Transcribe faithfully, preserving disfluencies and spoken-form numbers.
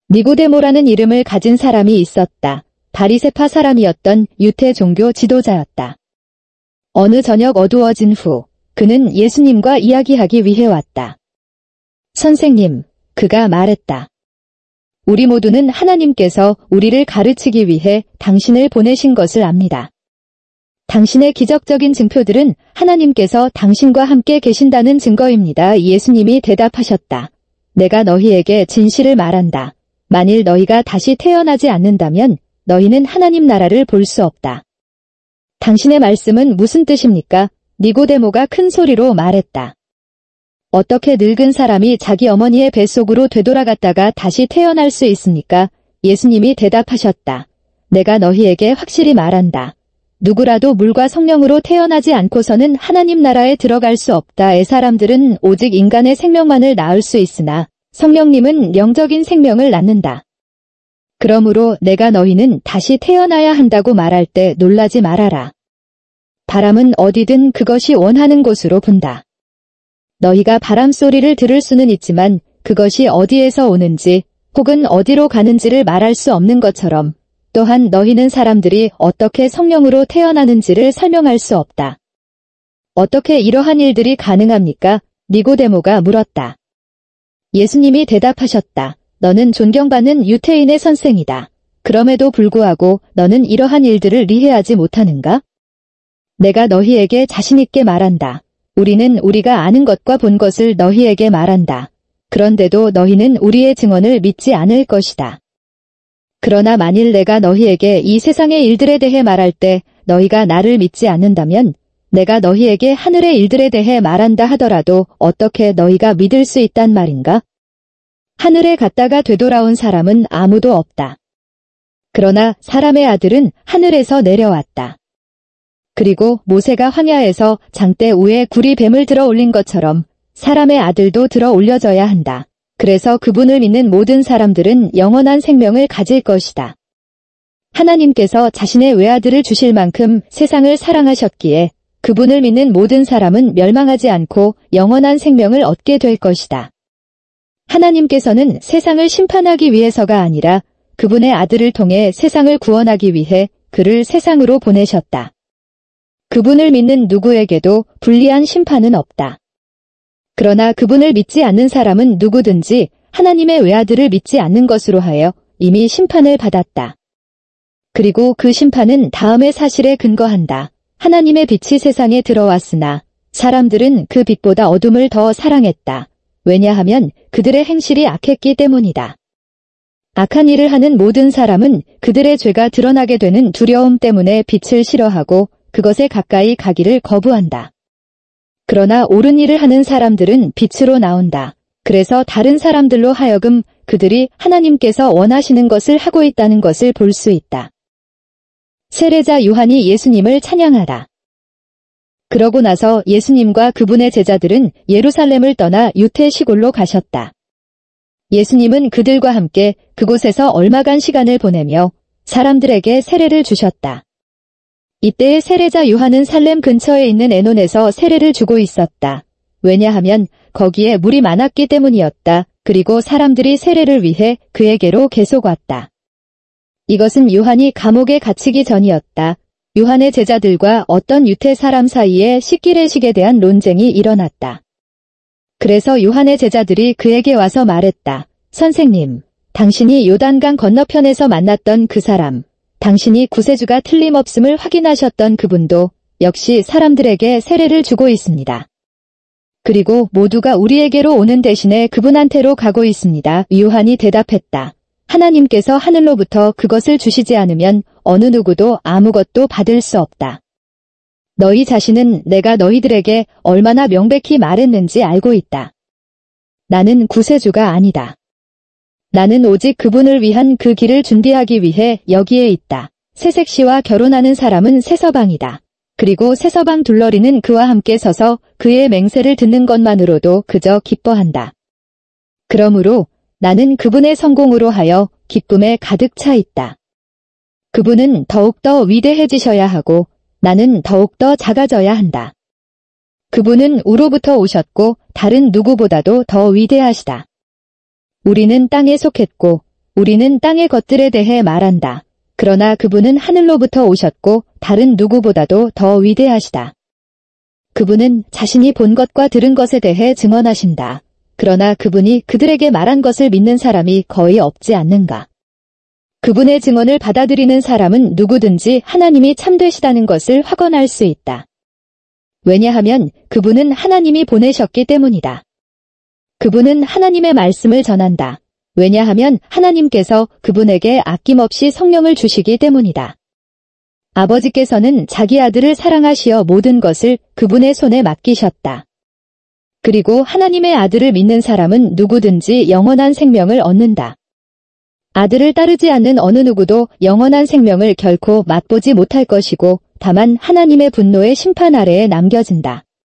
니고데모라는 이름을 가진 사람이 있었다. 바리새파 사람이었던 유대 종교 지도자였다. 어느 저녁 어두워진 후 그는 예수님과 이야기하기 위해 왔다. 선생님, 그가 말했다. 우리 모두는 하나님께서 우리를 가르치기 위해 당신을 보내신 것을 압니다. 당신의 기적적인 증표들은 하나님께서 당신과 함께 계신다는 증거입니다. 예수님이 대답하셨다. 내가 너희에게 진실을 말한다. 만일 너희가 다시 태어나지 않는다면 너희는 하나님 나라를 볼 수 없다. 당신의 말씀은 무슨 뜻입니까? 니고데모가 큰 소리로 말했다. 어떻게 늙은 사람이 자기 어머니의 뱃속으로 되돌아갔다가 다시 태어날 수 있습니까? 예수님이 대답하셨다. 내가 너희에게 확실히 말한다. 누구라도 물과 성령으로 태어나지 않고서는 하나님 나라에 들어갈 수 없다. 애 사람들은 오직 인간의 생명만을 낳을 수 있으나 성령님은 영적인 생명을 낳는다. 그러므로 내가 너희는 다시 태어나야 한다고 말할 때 놀라지 말아라. 바람은 어디든 그것이 원하는 곳으로 분다. 너희가 바람 소리를 들을 수는 있지만 그것이 어디에서 오는지 혹은 어디로 가는지를 말할 수 없는 것처럼 또한 너희는 사람들이 어떻게 성령으로 태어나는지를 설명할 수 없다. 어떻게 이러한 일들이 가능합니까? 니고데모가 물었다. 예수님이 대답하셨다. 너는 존경받는 유대인의 선생이다. 그럼에도 불구하고 너는 이러한 일들을 이해하지 못하는가? 내가 너희에게 자신있게 말한다. 우리는 우리가 아는 것과 본 것을 너희에게 말한다. 그런데도 너희는 우리의 증언을 믿지 않을 것이다. 그러나 만일 내가 너희에게 이 세상의 일들에 대해 말할 때 너희가 나를 믿지 않는다면 내가 너희에게 하늘의 일들에 대해 말한다 하더라도 어떻게 너희가 믿을 수 있단 말인가? 하늘에 갔다가 되돌아온 사람은 아무도 없다. 그러나 사람의 아들은 하늘에서 내려왔다. 그리고 모세가 황야에서 장대 위에 구리 뱀을 들어 올린 것처럼 사람의 아들도 들어 올려져야 한다. 그래서 그분을 믿는 모든 사람들은 영원한 생명을 가질 것이다. 하나님께서 자신의 외아들을 주실 만큼 세상을 사랑하셨기에 그분을 믿는 모든 사람은 멸망하지 않고 영원한 생명을 얻게 될 것이다. 하나님께서는 세상을 심판하기 위해서가 아니라 그분의 아들을 통해 세상을 구원하기 위해 그를 세상으로 보내셨다. 그분을 믿는 누구에게도 불리한 심판은 없다. 그러나 그분을 믿지 않는 사람은 누구든지 하나님의 외아들을 믿지 않는 것으로 하여 이미 심판을 받았다. 그리고 그 심판은 다음의 사실에 근거한다. 하나님의 빛이 세상에 들어왔으나 사람들은 그 빛보다 어둠을 더 사랑했다. 왜냐하면 그들의 행실이 악했기 때문이다. 악한 일을 하는 모든 사람은 그들의 죄가 드러나게 되는 두려움 때문에 빛을 싫어하고 그것에 가까이 가기를 거부한다. 그러나 옳은 일을 하는 사람들은 빛으로 나온다. 그래서 다른 사람들로 하여금 그들이 하나님께서 원하시는 것을 하고 있다는 것을 볼 수 있다. 세례자 요한이 예수님을 찬양하다. 그러고 나서 예수님과 그분의 제자들은 예루살렘을 떠나 유태 시골로 가셨다. 예수님은 그들과 함께 그곳에서 얼마간 시간을 보내며 사람들에게 세례를 주셨다. 이때의 세례자 요한은 살렘 근처에 있는 에논에서 세례를 주고 있었다. 왜냐하면 거기에 물이 많았기 때문이었다. 그리고 사람들이 세례를 위해 그에게로 계속 왔다. 이것은 요한이 감옥에 갇히기 전이었다. 요한의 제자들과 어떤 유대 사람 사이에 식기례식에 대한 논쟁이 일어났다. 그래서 요한의 제자들이 그에게 와서 말했다. 선생님, 당신이 요단강 건너편에서 만났던 그 사람, 당신이 구세주가 틀림없음을 확인하셨던 그분도 역시 사람들에게 세례를 주고 있습니다. 그리고 모두가 우리에게로 오는 대신에 그분한테로 가고 있습니다. 요한이 대답했다. 하나님께서 하늘로부터 그것을 주시지 않으면 어느 누구도 아무것도 받을 수 없다. 너희 자신은 내가 너희들에게 얼마나 명백히 말했는지 알고 있다. 나는 구세주가 아니다. 나는 오직 그분을 위한 그 길을 준비하기 위해 여기에 있다. 새색시와 결혼하는 사람은 세서방이다. 그리고 세서방 둘러리는 그와 함께 서서 그의 맹세를 듣는 것만으로도 그저 기뻐한다. 그러므로 나는 그분의 성공으로 하여 기쁨에 가득 차 있다. 그분은 더욱더 위대해지셔야 하고 나는 더욱더 작아져야 한다. 그분은 우로부터 오셨고 다른 누구보다도 더 위대하시다. 우리는 땅에 속했고 우리는 땅의 것들에 대해 말한다. 그러나 그분은 하늘로부터 오셨고 다른 누구보다도 더 위대하시다. 그분은 자신이 본 것과 들은 것에 대해 증언하신다. 그러나 그분이 그들에게 말한 것을 믿는 사람이 거의 없지 않는가. 그분의 증언을 받아들이는 사람은 누구든지 하나님이 참되시다는 것을 확언할 수 있다. 왜냐하면 그분은 하나님이 보내셨기 때문이다. 그분은 하나님의 말씀을 전한다. 왜냐하면 하나님께서 그분에게 아낌없이 성령을 주시기 때문이다. 아버지께서는 자기 아들을 사랑하시어 모든 것을 그분의 손에 맡기셨다. 그리고 하나님의 아들을 믿는 사람은 누구든지 영원한 생명을 얻는다. 아들을 따르지 않는 어느 누구도 영원한 생명을 결코 맛보지 못할 것이고 다만 하나님의 분노의 심판 아래에 남겨진다.